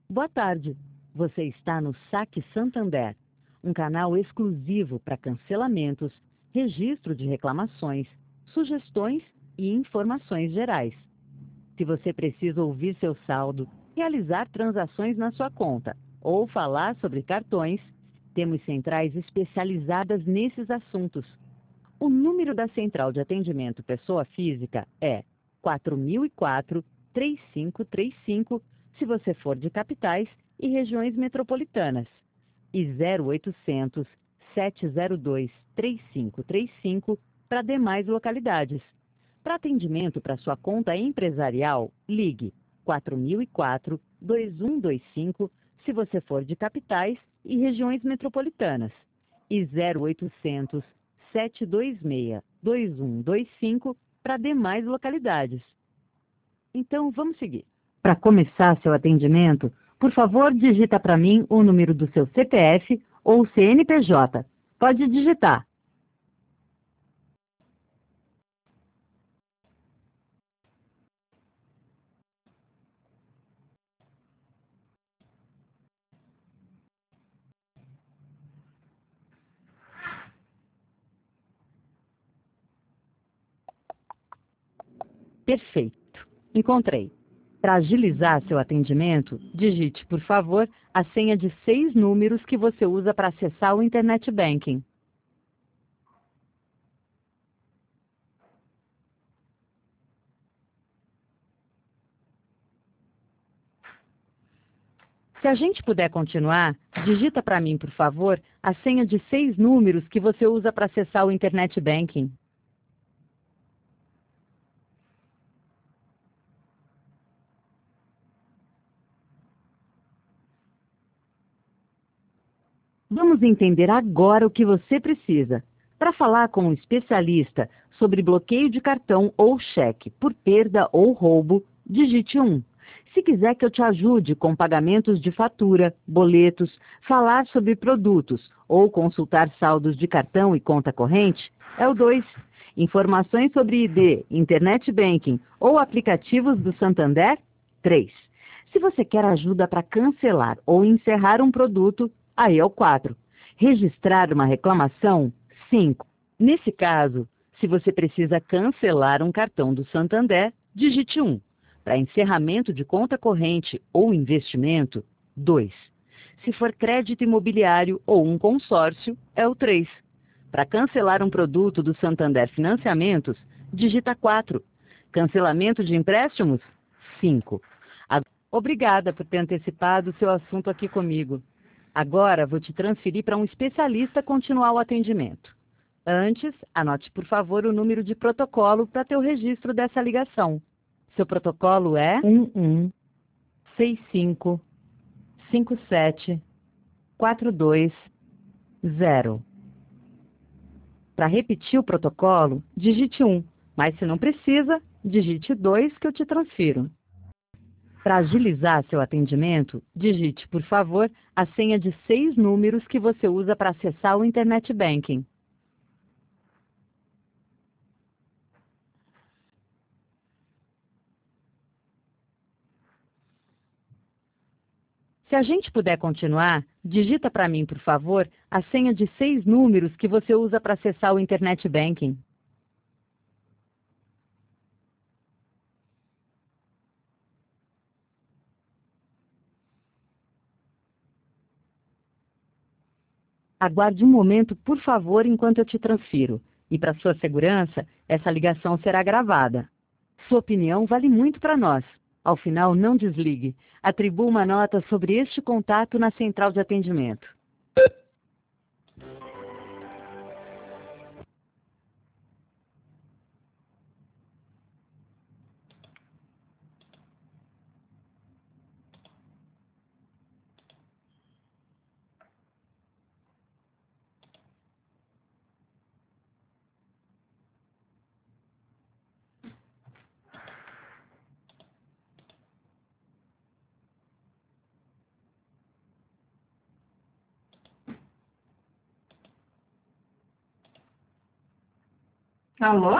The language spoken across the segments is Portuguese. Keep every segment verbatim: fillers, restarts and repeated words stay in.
Boa tarde. Você está no Saque Santander, um canal exclusivo para cancelamentos, registro de reclamações, sugestões e informações gerais. Se você precisa ouvir seu saldo, realizar transações na sua conta ou falar sobre cartões, temos centrais especializadas nesses assuntos. O número da Central de Atendimento Pessoa Física é quatro mil e quatro, três cinco três cinco, se você for de capitais e regiões metropolitanas, e zero oitocentos, sete zero dois, três cinco três cinco para demais localidades. Para atendimento para sua conta empresarial, ligue quatro mil e quatro, dois um dois cinco, se você for de capitais e regiões metropolitanas, e zero oitocentos, sete dois seis, dois um dois cinco para demais localidades. Então, vamos seguir. Para começar seu atendimento, por favor, digita para mim o número do seu C P F ou C N P J. Pode digitar. Perfeito. Encontrei. Para agilizar seu atendimento, digite, por favor, a senha de seis números que você usa para acessar o Internet Banking. Se a gente puder continuar, digita para mim, por favor, a senha de seis números que você usa para acessar o Internet Banking. Vamos entender agora o que você precisa. Para falar com um especialista sobre bloqueio de cartão ou cheque por perda ou roubo, digite um. Se quiser que eu te ajude com pagamentos de fatura, boletos, falar sobre produtos ou consultar saldos de cartão e conta corrente, é o dois. Informações sobre I D, Internet Banking ou aplicativos do Santander, três. Se você quer ajuda para cancelar ou encerrar um produto, aí é o quatro. Registrar uma reclamação, cinco. Nesse caso, se você precisa cancelar um cartão do Santander, digite um. Para encerramento de conta corrente ou investimento, dois. Se for crédito imobiliário ou um consórcio, é o três. Para cancelar um produto do Santander Financiamentos, digita quatro. Cancelamento de empréstimos, cinco. Obrigada por ter antecipado o seu assunto aqui comigo. Agora vou te transferir para um especialista continuar o atendimento. Antes, anote por favor o número de protocolo para ter o registro dessa ligação. Seu protocolo é um um seis cinco cinco sete quatro dois zero. Para repetir o protocolo, digite um, mas se não precisa, digite dois que eu te transfiro. Para agilizar seu atendimento, digite, por favor, a senha de seis números que você usa para acessar o Internet Banking. Se a gente puder continuar, digita para mim, por favor, a senha de seis números que você usa para acessar o Internet Banking. Aguarde um momento, por favor, enquanto eu te transfiro. E para sua segurança, essa ligação será gravada. Sua opinião vale muito para nós. Ao final, não desligue. Atribua uma nota sobre este contato na central de atendimento. Alô?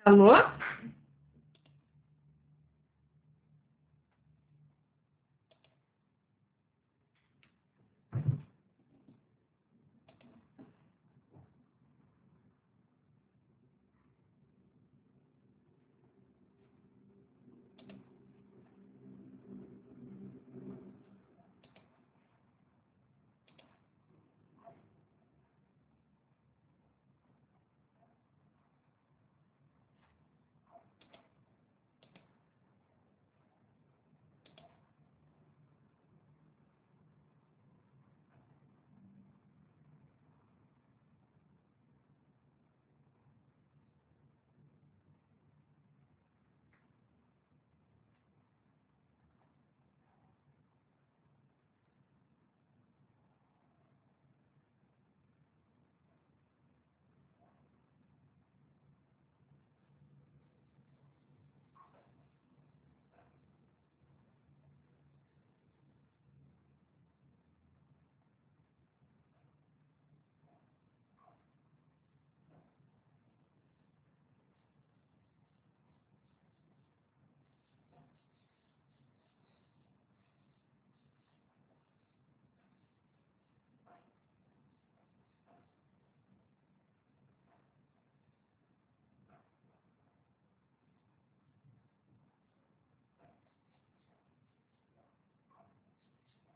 Alô?